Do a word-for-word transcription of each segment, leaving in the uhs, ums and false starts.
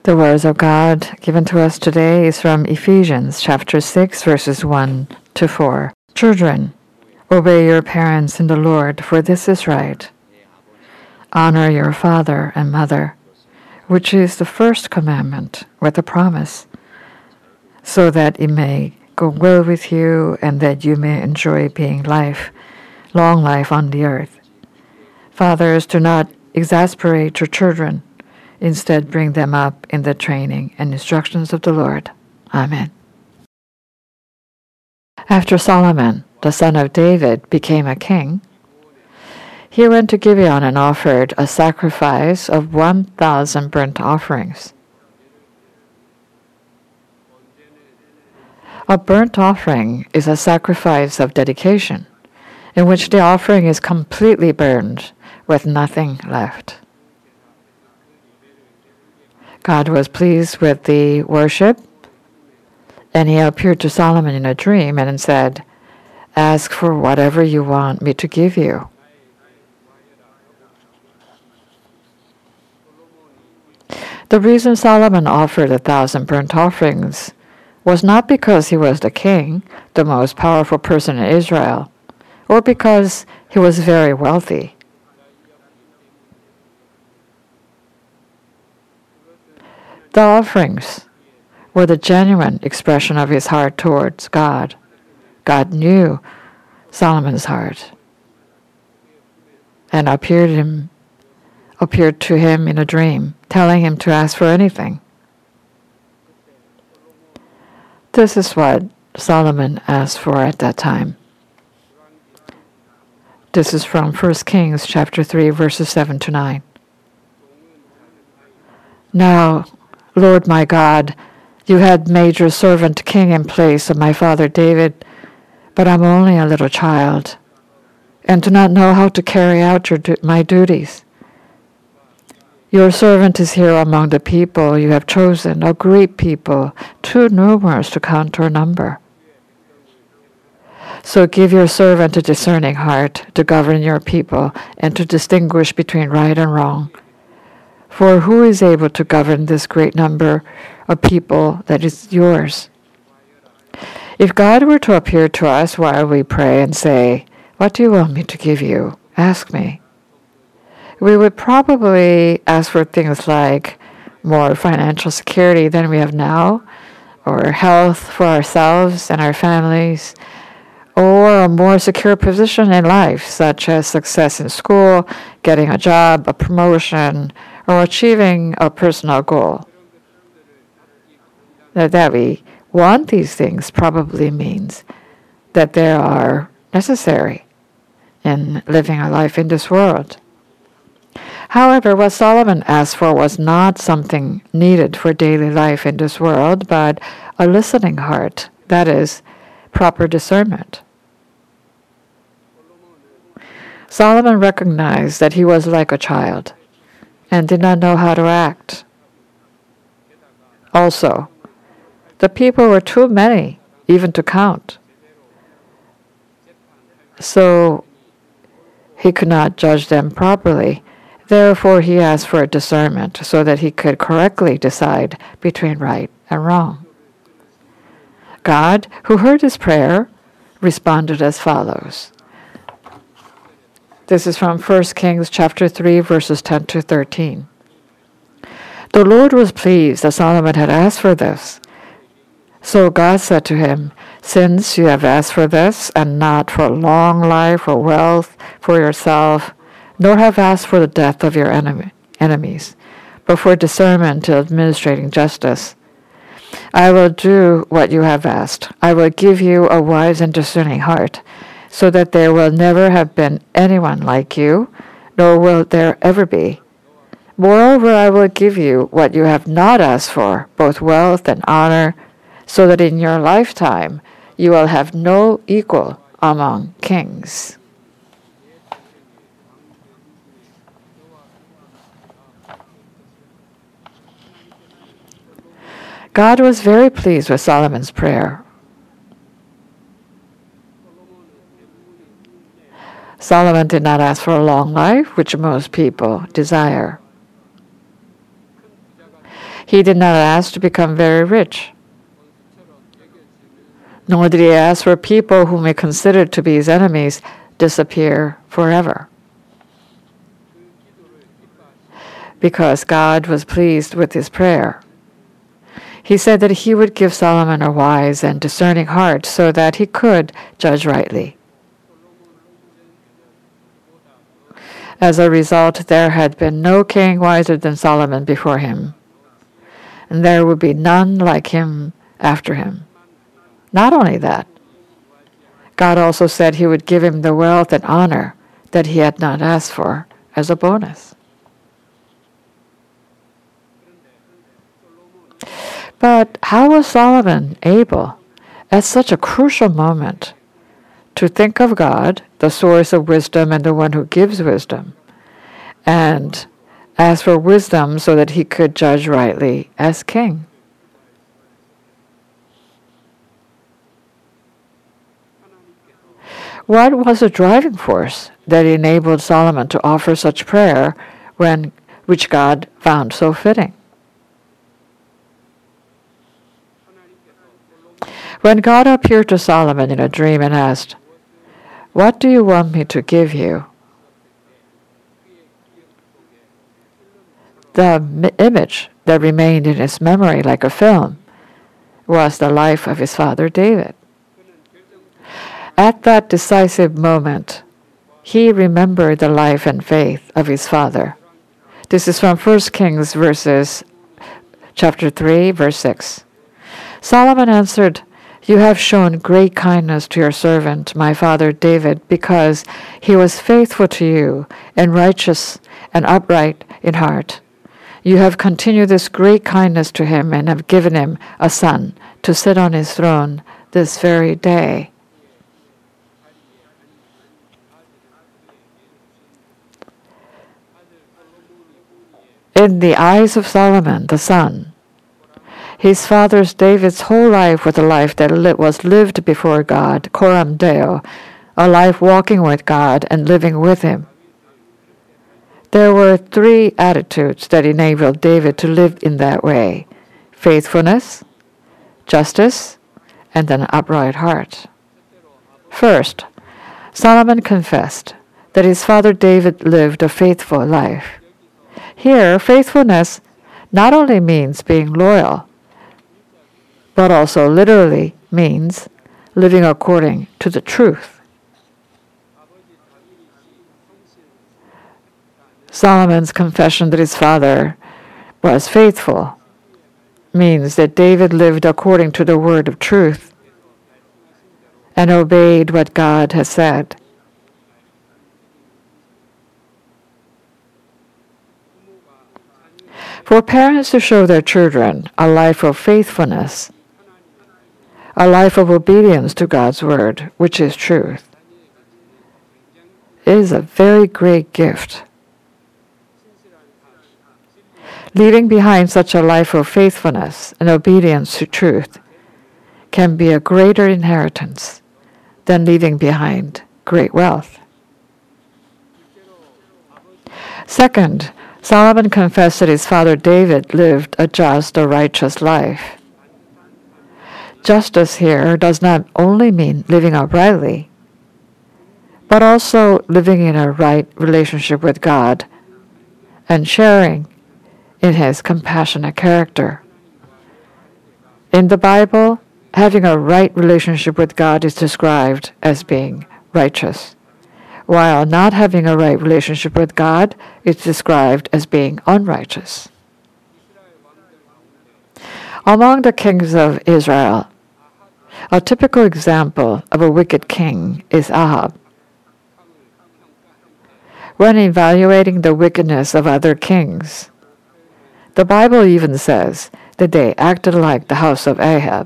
The words of God given to us today is from Ephesians chapter six, verses one to four. Children, obey your parents in the Lord, for this is right. Honor your father and mother, which is the first commandment with a promise, so that it may go well with you and that you may enjoy being life, long life on the earth. Fathers, do not exasperate your children. Instead, bring them up in the training and instructions of the Lord. Amen. After Solomon, the son of David, became a king, he went to Gibeon and offered a sacrifice of one thousand burnt offerings. A burnt offering is a sacrifice of dedication, in which the offering is completely burned with nothing left. God was pleased with the worship, and he appeared to Solomon in a dream and said, "Ask for whatever you want me to give you." The reason Solomon offered a thousand burnt offerings was not because he was the king, the most powerful person in Israel, or because he was very wealthy. The offerings were the genuine expression of his heart towards God. God knew Solomon's heart and appeared him, appeared to him in a dream, telling him to ask for anything. This is what Solomon asked for at that time. This is from First Kings chapter three, verses seven to nine. "Now, Lord my God, you had made your servant king in place of my father David, but I'm only a little child and do not know how to carry out your du- my duties. Your servant is here among the people you have chosen, a great people, too numerous to count or number. So give your servant a discerning heart to govern your people and to distinguish between right and wrong. For who is able to govern this great number of people that is yours? If God were to appear to us while we pray and say, 'What do you want me to give you? Ask me,' we would probably ask for things like more financial security than we have now, or health for ourselves and our families, or a more secure position in life, such as success in school, getting a job, a promotion, or achieving a personal goal. That, that we want these things probably means that they are necessary in living a life in this world. However, what Solomon asked for was not something needed for daily life in this world, but a listening heart, that is, proper discernment. Solomon recognized that he was like a child and did not know how to act. Also, the people were too many even to count. So he could not judge them properly. Therefore, he asked for discernment so that he could correctly decide between right and wrong. God, who heard his prayer, responded as follows. This is from First Kings chapter three, verses ten to thirteen. The Lord was pleased that Solomon had asked for this. So God said to him, "Since you have asked for this, and not for long life or wealth for yourself, nor have asked for the death of your enemy, enemies, but for discernment to administrating justice, I will do what you have asked. I will give you a wise and discerning heart, so that there will never have been anyone like you, nor will there ever be. Moreover, I will give you what you have not asked for, both wealth and honor, so that in your lifetime you will have no equal among kings." God was very pleased with Solomon's prayer. Solomon did not ask for a long life, which most people desire. He did not ask to become very rich, nor did he ask for people whom he considered to be his enemies disappear forever. Because God was pleased with his prayer. He said that he would give Solomon a wise and discerning heart so that he could judge rightly. As a result, there had been no king wiser than Solomon before him, and there would be none like him after him. Not only that, God also said he would give him the wealth and honor that he had not asked for as a bonus. But how was Solomon able, at such a crucial moment, to think of God, the source of wisdom and the one who gives wisdom, and ask for wisdom so that he could judge rightly as king? What was the driving force that enabled Solomon to offer such prayer when which God found so fitting? When God appeared to Solomon in a dream and asked, "What do you want me to give you?" The m- image that remained in his memory like a film was the life of his father David. At that decisive moment, he remembered the life and faith of his father. This is from First Kings verses chapter three, verse six. Solomon answered, "You have shown great kindness to your servant, my father David, because he was faithful to you and righteous and upright in heart. You have continued this great kindness to him and have given him a son to sit on his throne this very day." In the eyes of Solomon, the son, his father's David's whole life was a life that was lived before God, coram Deo, a life walking with God and living with him. There were three attitudes that enabled David to live in that way: faithfulness, justice, and an upright heart. First, Solomon confessed that his father David lived a faithful life. Here, faithfulness not only means being loyal, but also literally means living according to the truth. Solomon's confession that his father was faithful means that David lived according to the word of truth and obeyed what God has said. For parents to show their children a life of faithfulness, a life of obedience to God's word, which is truth, is a very great gift. Leaving behind such a life of faithfulness and obedience to truth can be a greater inheritance than leaving behind great wealth. Second, Solomon confessed that his father David lived a just, a righteous life. Justice here does not only mean living uprightly, but also living in a right relationship with God and sharing in his compassionate character. In the Bible, having a right relationship with God is described as being righteous, while not having a right relationship with God is described as being unrighteous. Among the kings of Israel, a typical example of a wicked king is Ahab. When evaluating the wickedness of other kings, the Bible even says that they acted like the house of Ahab.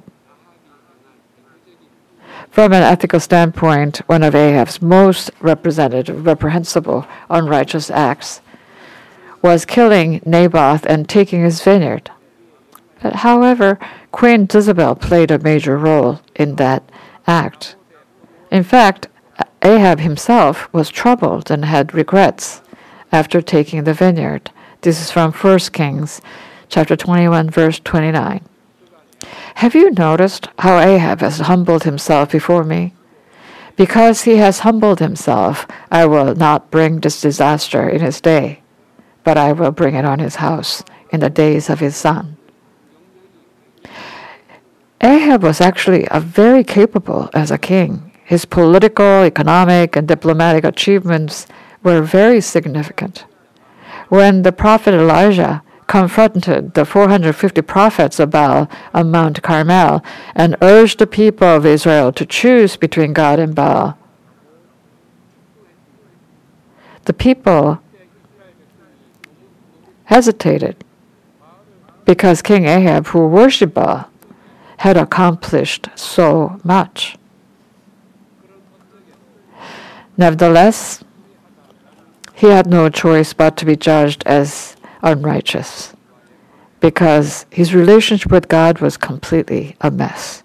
From an ethical standpoint, one of Ahab's most representative, reprehensible, unrighteous acts was killing Naboth and taking his vineyard. But however, Queen Jezebel played a major role in that act. In fact, Ahab himself was troubled and had regrets after taking the vineyard. This is from First Kings chapter twenty-one, verse twenty-nine. Have you noticed how Ahab has humbled himself before me? Because he has humbled himself, I will not bring this disaster in his day, but I will bring it on his house in the days of his son. Ahab was actually a very capable as a king. His political, economic, and diplomatic achievements were very significant. When the prophet Elijah confronted the four hundred fifty prophets of Baal on Mount Carmel and urged the people of Israel to choose between God and Baal, the people hesitated because King Ahab, who worshipped Baal, had accomplished so much. Nevertheless, he had no choice but to be judged as unrighteous because his relationship with God was completely a mess.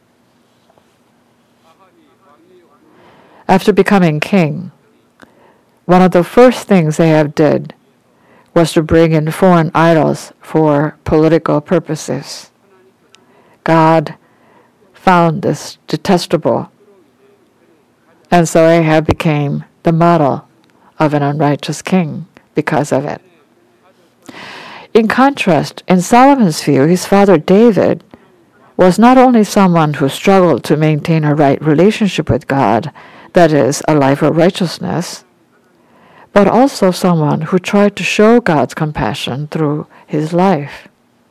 After becoming king, one of the first things Ahab did was to bring in foreign idols for political purposes. God found this detestable, and so Ahab became the model of an unrighteous king because of it. In contrast, in Solomon's view, his father David was not only someone who struggled to maintain a right relationship with God, that is, a life of righteousness, but also someone who tried to show God's compassion through his life.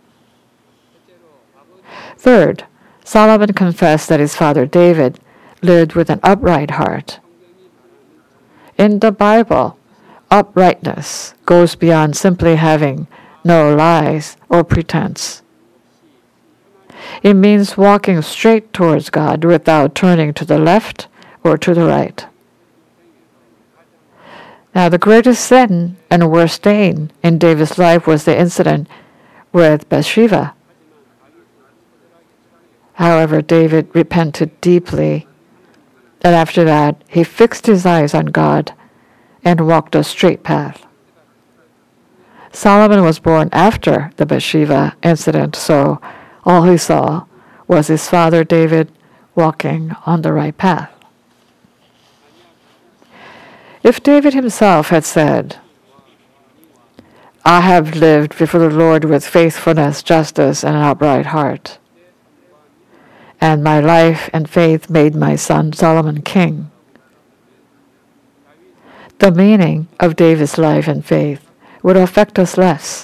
Third, Solomon confessed that his father David lived with an upright heart. In the Bible, uprightness goes beyond simply having no lies or pretense. It means walking straight towards God without turning to the left or to the right. Now, the greatest sin and worst stain in David's life was the incident with Bathsheba. However, David repented deeply, and after that, he fixed his eyes on God and walked a straight path. Solomon was born after the Bathsheba incident, so all he saw was his father David walking on the right path. If David himself had said, "I have lived before the Lord with faithfulness, justice, and an upright heart, and my life and faith made my son Solomon king," the meaning of David's life and faith would affect us less.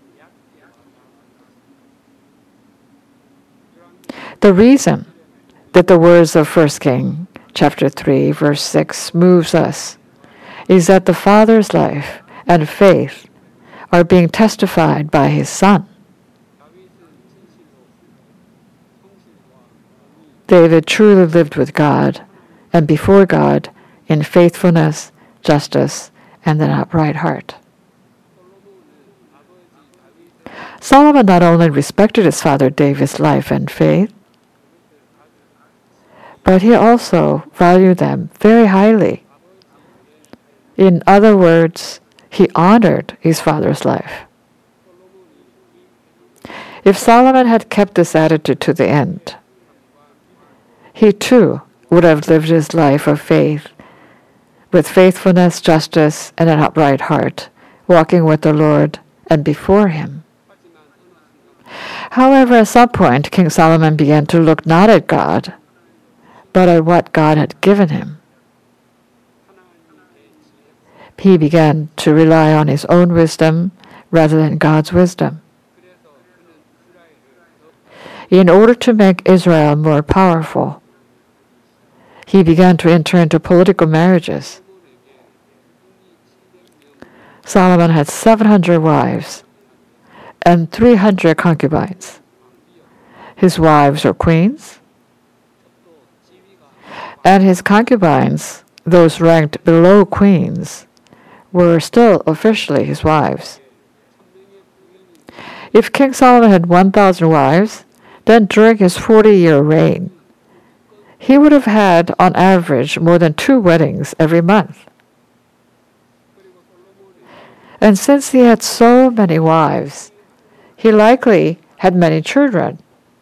The reason that the words of First Kings chapter three, verse six moves us is that the father's life and faith are being testified by his son. David truly lived with God and before God in faithfulness, justice, and an upright heart. Solomon not only respected his father David's life and faith, but he also valued them very highly. In other words, he honored his father's life. If Solomon had kept this attitude to the end, he too would have lived his life of faith with faithfulness, justice, and an upright heart, walking with the Lord and before him. However, at some point, King Solomon began to look not at God, but at what God had given him. He began to rely on his own wisdom rather than God's wisdom. In order to make Israel more powerful, he began to enter into political marriages. Solomon had seven hundred wives and three hundred concubines. His wives were queens, and his concubines, those ranked below queens, were still officially his wives. If King Solomon had one thousand wives, then during his forty-year reign, he would have had, on average, more than two weddings every month. And since he had so many wives, he likely had many children.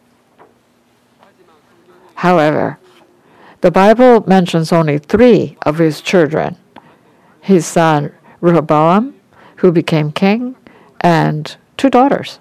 However, the Bible mentions only three of his children: his son Rehoboam, who became king, and two daughters.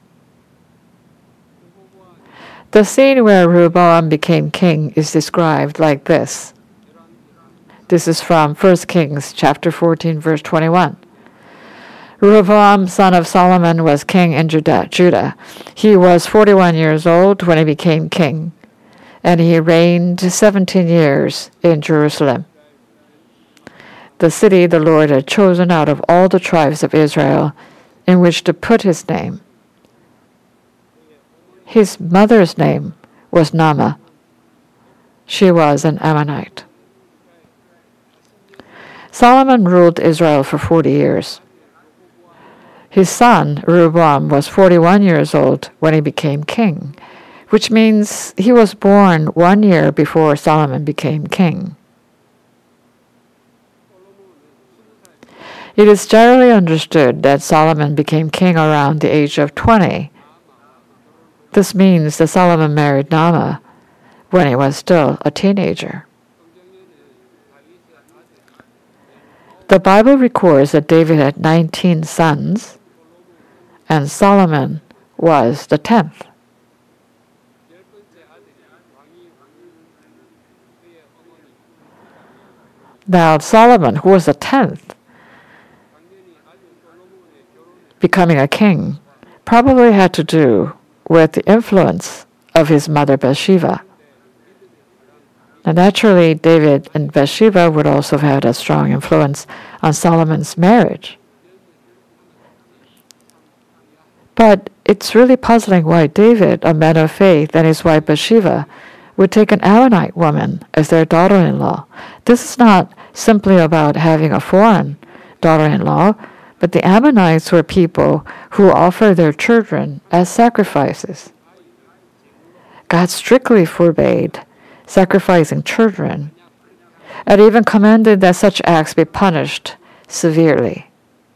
The scene where Rehoboam became king is described like this. This is from First Kings chapter fourteen, verse twenty-one. Rehoboam, son of Solomon, was king in Judah. He was forty-one years old when he became king, and he reigned seventeen years in Jerusalem, the city the Lord had chosen out of all the tribes of Israel in which to put his name. His mother's name was Naamah. She was an Ammonite. Solomon ruled Israel for forty years. His son, Rehoboam, was forty-one years old when he became king, which means he was born one year before Solomon became king. It is generally understood that Solomon became king around the age of twenty. This means that Solomon married Naamah when he was still a teenager. The Bible records that David had nineteen sons, and Solomon was the tenth. Now, Solomon, who was the tenth, becoming a king, probably had to do with the influence of his mother Bathsheba. Now, naturally, David and Bathsheba would also have had a strong influence on Solomon's marriage. But it's really puzzling why David, a man of faith, and his wife Bathsheba would take an Ammonite woman as their daughter-in-law. This is not simply about having a foreign daughter-in-law, but the Ammonites were people who offered their children as sacrifices. God strictly forbade sacrificing children, and even commanded that such acts be punished severely.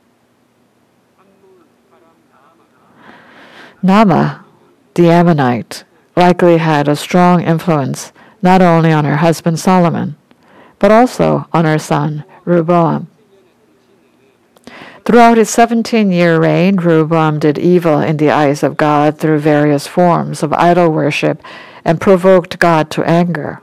Naamah, the Ammonite, likely had a strong influence not only on her husband Solomon, but also on her son Rehoboam. Throughout his seventeen-year reign, Rehoboam did evil in the eyes of God through various forms of idol worship and provoked God to anger.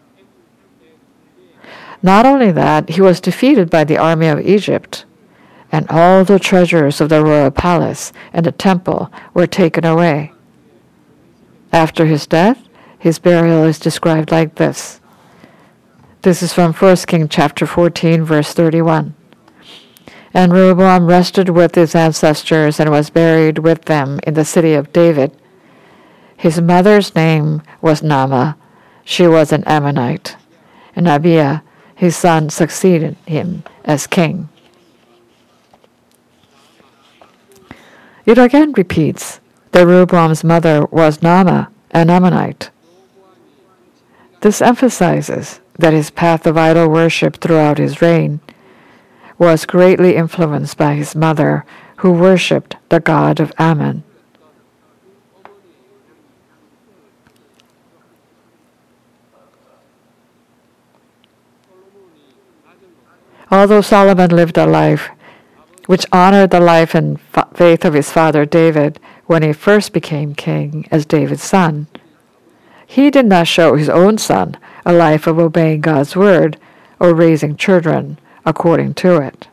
Not only that, he was defeated by the army of Egypt, and all the treasures of the royal palace and the temple were taken away. After his death, his burial is described like this. This is from First Kings chapter fourteen, verse thirty-one. And Rehoboam rested with his ancestors and was buried with them in the city of David. His mother's name was Naamah. She was an Ammonite. And Abiah, his son, succeeded him as king. It again repeats that Rehoboam's mother was Naamah, an Ammonite. This emphasizes that his path of idol worship throughout his reign was greatly influenced by his mother, who worshipped the god of Ammon. Although Solomon lived a life which honored the life and faith of his father David when he first became king as David's son, he did not show his own son a life of obeying God's word or raising children according to it.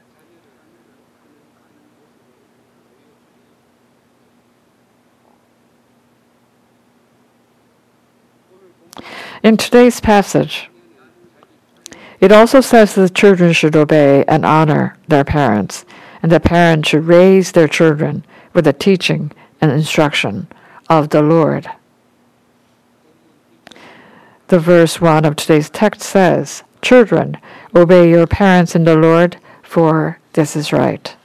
In today's passage, it also says that the children should obey and honor their parents, and the parents should raise their children with the teaching and instruction of the Lord. The verse one of today's text says, "Children, obey your parents in the Lord, for this is right."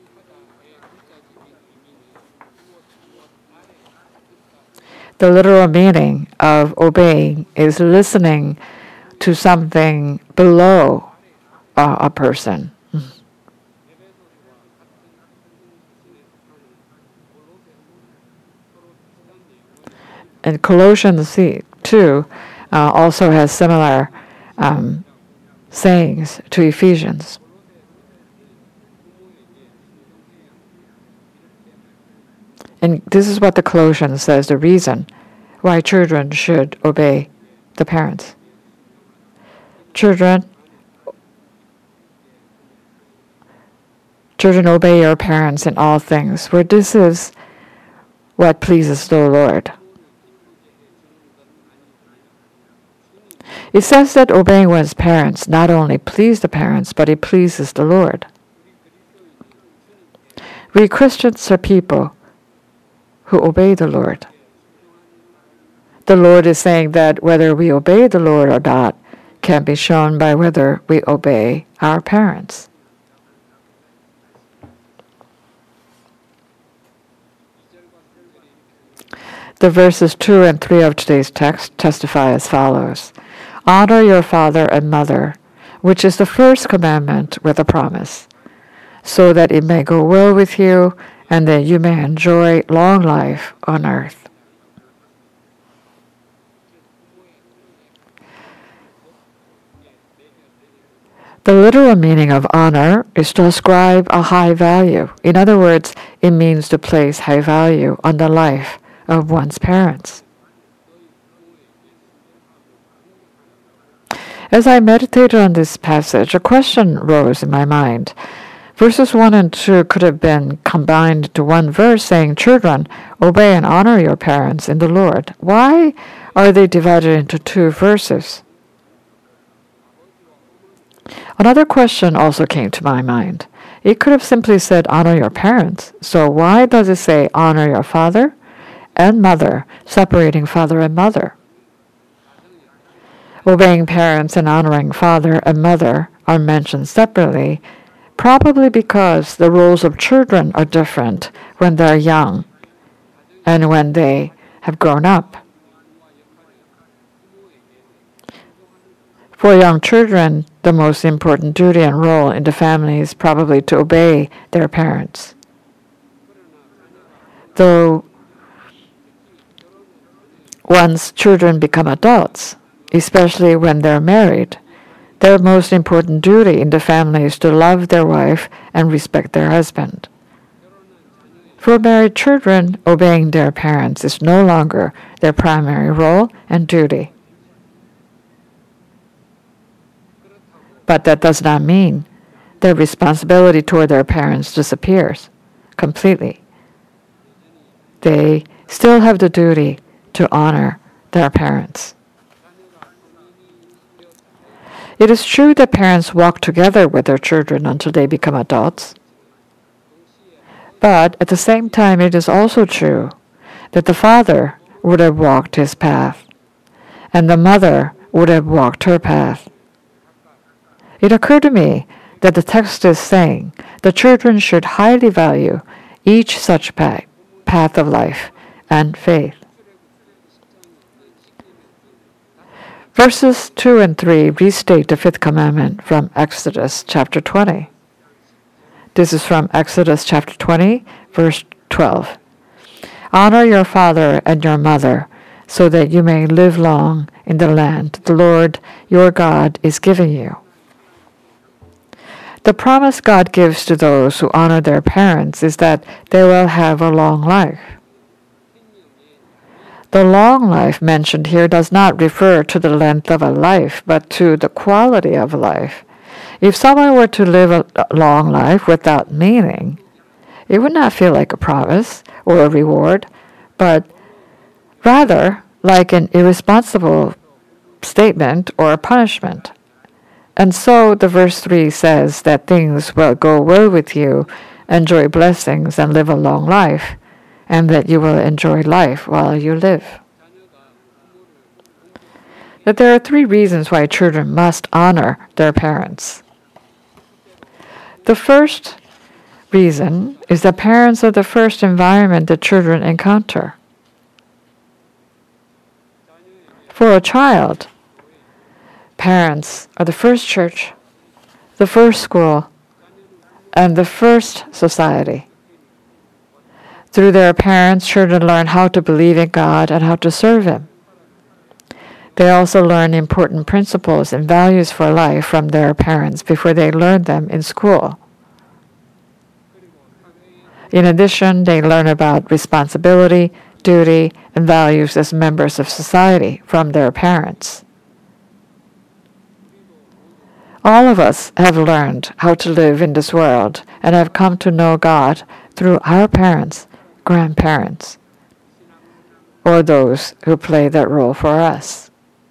The literal meaning of obeying is listening to something below uh, a person. and Colossians two uh, also has similar um, sayings to Ephesians. And this is what the Colossians says, the reason why children should obey the parents. Children, children obey your parents in all things, for this is what pleases the Lord. It says that obeying one's parents not only pleases the parents, but it pleases the Lord. We Christians are people who obey the Lord. The Lord is saying that whether we obey the Lord or not can be shown by whether we obey our parents. The verses two and three of today's text testify as follows. Honor your father and mother, which is the first commandment with a promise, so that it may go well with you and that you may enjoy long life on earth. The literal meaning of honor is to ascribe a high value. In other words, it means to place high value on the life of one's parents. As I meditated on this passage, a question rose in my mind. Verses one and two could have been combined into one verse saying, Children, obey and honor your parents in the Lord. Why are they divided into two verses? Another question also came to my mind. It could have simply said, honor your parents. So why does it say, honor your father and mother, separating father and mother? Obeying parents and honoring father and mother are mentioned separately, probably because the roles of children are different when they're young and when they have grown up. For young children, the most important duty and role in the family is probably to obey their parents. Though once children become adults, especially when they're married, their most important duty in the family is to love their wife and respect their husband. For married children, obeying their parents is no longer their primary role and duty. But that does not mean their responsibility toward their parents disappears completely. They still have the duty to honor their parents. It is true that parents walk together with their children until they become adults. But at the same time, it is also true that the father would have walked his path, and the mother would have walked her path. It occurred to me that the text is saying the children should highly value each such path of life and faith. Verses two and three restate the fifth commandment from Exodus chapter twenty. This is from Exodus chapter twenty, verse twelve. Honor your father and your mother, so that you may live long in the land the Lord your God is giving you. The promise God gives to those who honor their parents is that they will have a long life. The long life mentioned here does not refer to the length of a life, but to the quality of life. If someone were to live a long life without meaning, it would not feel like a promise or a reward, but rather like an irresponsible statement or a punishment. And so the verse three says that things will go well with you, enjoy blessings, and live a long life, and that you will enjoy life while you live. That there are three reasons why children must honor their parents. The first reason is that parents are the first environment that children encounter. For a child, parents are the first church, the first school, and the first society. Through their parents, children learn how to believe in God and how to serve Him. They also learn important principles and values for life from their parents before they learn them in school. In addition, they learn about responsibility, duty, and values as members of society from their parents. All of us have learned how to live in this world and have come to know God through our parents, grandparents, or those who play that role for us.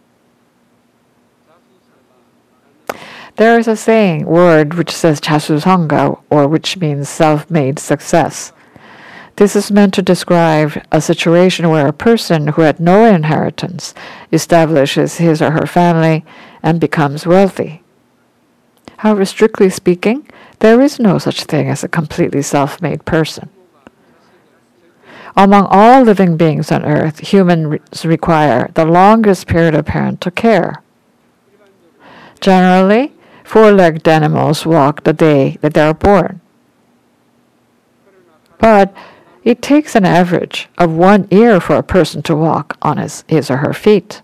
There is a saying, word which says 자수성가, or which means self-made success. This is meant to describe a situation where a person who had no inheritance establishes his or her family and becomes wealthy. However, strictly speaking, there is no such thing as a completely self-made person. Among all living beings on earth, humans require the longest period of parental care. Generally, four-legged animals walk the day that they are born. But it takes an average of one year for a person to walk on his, his or her feet.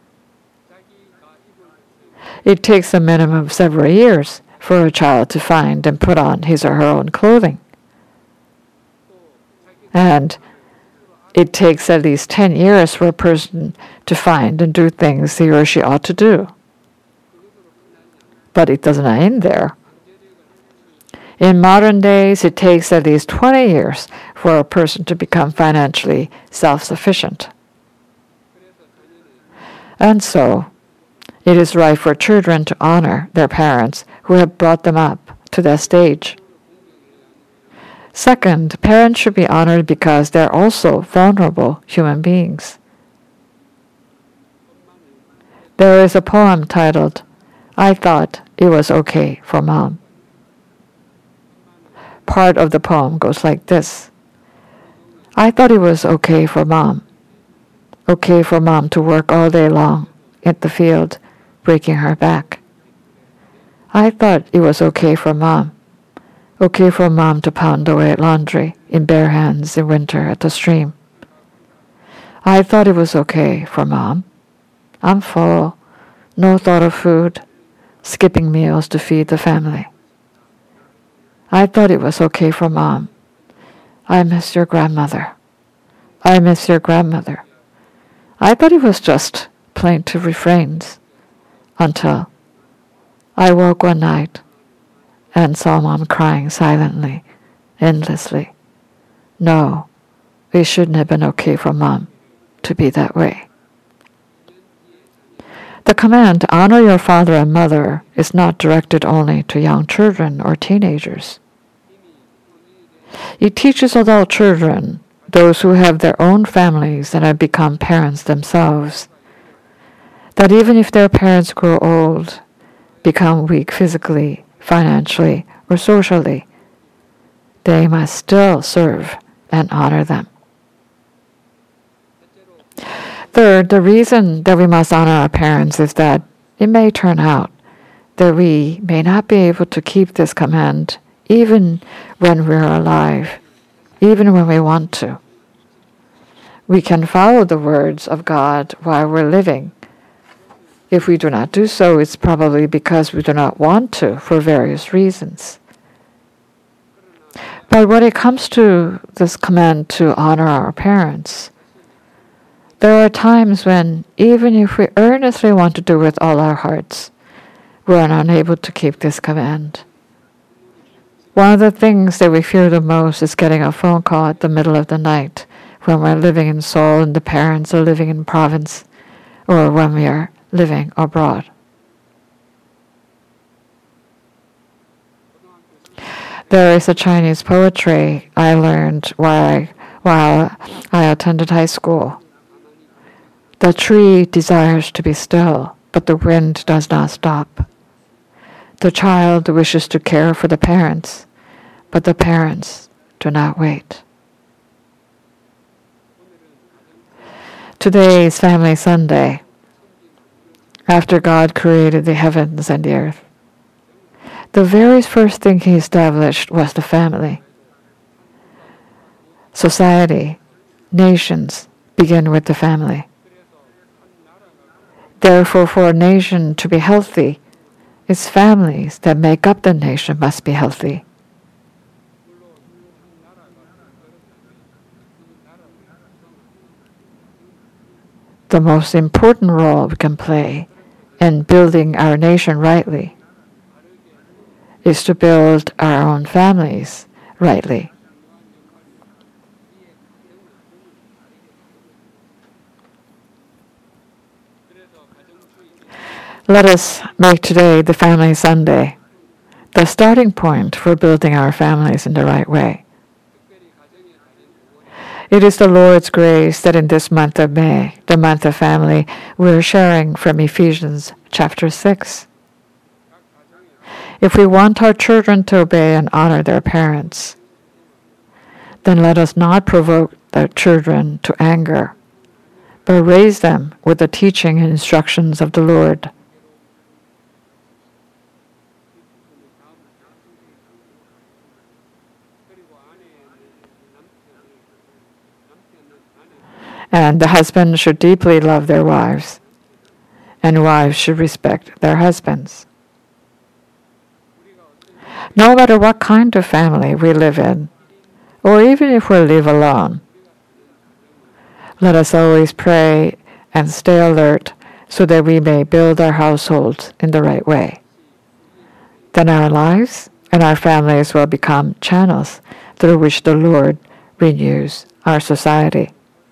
It takes a minimum of several years for a child to find and put on his or her own clothing. And it takes at least ten years for a person to find and do things he or she ought to do. But it doesn't end there. In modern days, it takes at least twenty years for a person to become financially self-sufficient. And so, it is right for children to honor their parents who have brought them up to that stage. Second, parents should be honored because they're also vulnerable human beings. There is a poem titled, I Thought It Was Okay for Mom. Part of the poem goes like this. I thought it was okay for mom. Okay for mom to work all day long at the field, breaking her back. I thought it was okay for mom. Okay for mom to pound away laundry in bare hands in winter at the stream. I thought it was okay for mom. I'm full, no thought of food, skipping meals to feed the family. I thought it was okay for mom. I miss your grandmother. I miss your grandmother. I thought it was just plaintive refrains until I woke one night and saw mom crying silently, endlessly. No, it shouldn't have been okay for mom to be that way. The command to honor your father and mother is not directed only to young children or teenagers. It teaches adult children, those who have their own families and have become parents themselves, that even if their parents grow old, become weak physically, financially, or socially, they must still serve and honor them. Third, the reason that we must honor our parents is that it may turn out that we may not be able to keep this command even when we're alive, even when we want to. We can follow the words of God while we're living. If we do not do so, it's probably because we do not want to for various reasons. But when it comes to this command to honor our parents, there are times when, even if we earnestly want to do with all our hearts, we are unable to keep this command. One of the things that we fear the most is getting a phone call at the middle of the night when we're living in Seoul and the parents are living in province, or when we are living abroad. There is a Chinese poetry I learned while I, while I attended high school. The tree desires to be still, but the wind does not stop. The child wishes to care for the parents, but the parents do not wait. Today is Family Sunday. After God created the heavens and the earth, the very first thing He established was the family. society, nations begin with the family. Therefore, for a nation to be healthy, its families that make up the nation must be healthy. The most important role we can play in building our nation rightly is to build our own families rightly. Let us make today the Family Sunday the starting point for building our families in the right way. It is the Lord's grace that in this month of May, the month of family, we're sharing from Ephesians chapter six. If we want our children to obey and honor their parents, then let us not provoke the children to anger, but raise them with the teaching and instructions of the Lord. And the husbands should deeply love their wives, and wives should respect their husbands. No matter what kind of family we live in, or even if we live alone, let us always pray and stay alert so that we may build our households in the right way. Then our lives and our families will become channels through which the Lord renews our society.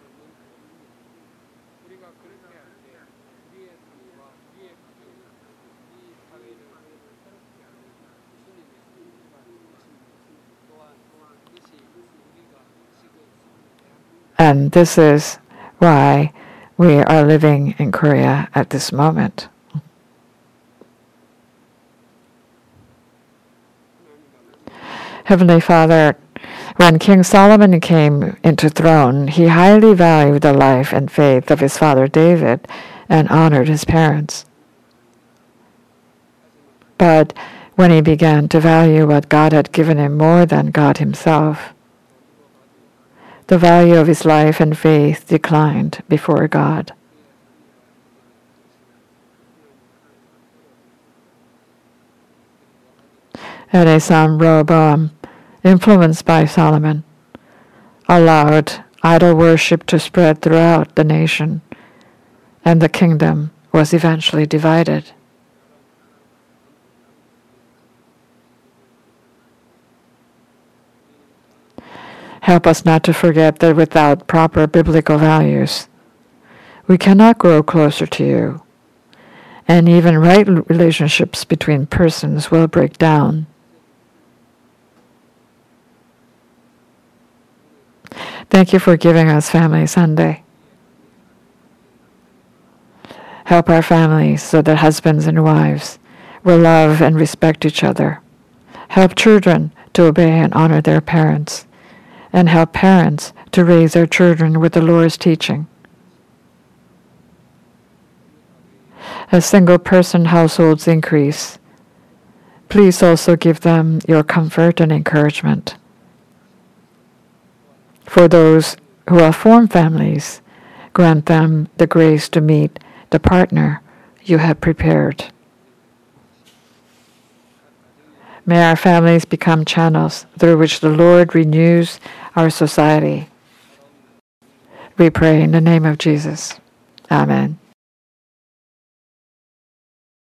And this is why we are living in Korea at this moment. Heavenly Father, when King Solomon came into throne, he highly valued the life and faith of his father David and honored his parents. But when he began to value what God had given him more than God himself, the value of his life and faith declined before God. And his son Rehoboam, influenced by Solomon, allowed idol worship to spread throughout the nation, and the kingdom was eventually divided. Help us not to forget that without proper biblical values, we cannot grow closer to you, and even right relationships between persons will break down. Thank you for giving us Family Sunday. Help our families so that husbands and wives will love and respect each other. Help children to obey and honor their parents, and help parents to raise their children with the Lord's teaching. As single-person households increase, please also give them your comfort and encouragement. For those who have formed families, grant them the grace to meet the partner you have prepared. May our families become channels through which the Lord renews our society. We pray in the name of Jesus. Amen.